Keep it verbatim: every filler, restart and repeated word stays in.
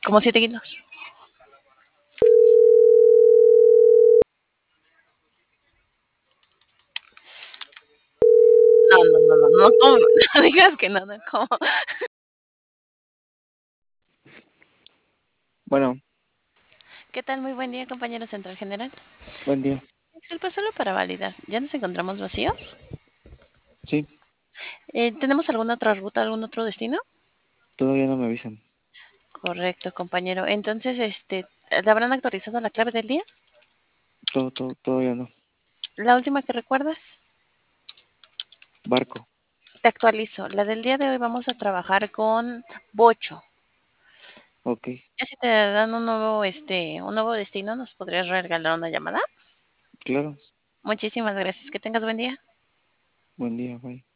Como siete kilos. No, no, no, no, no, ¿cómo? No digas que no, no, ¿cómo? Bueno, ¿Qué tal? Muy buen día, compañero Central General. buen día. Disculpa, solo para validar. ¿Ya nos encontramos vacíos? Sí, Eh, ¿tenemos alguna otra ruta, algún otro destino? todavía no me avisan. Correcto, compañero. Entonces, este, ¿le habrán actualizado la clave del día? Todo, todo, todavía no. La última que recuerdas. Barco. Te actualizo. La del día de hoy vamos a trabajar con Bocho. Ok, Ya si te dan un nuevo, este, un nuevo destino, ¿nos podrías regalar una llamada? claro. Muchísimas gracias. Que tengas buen día. Buen día, bye.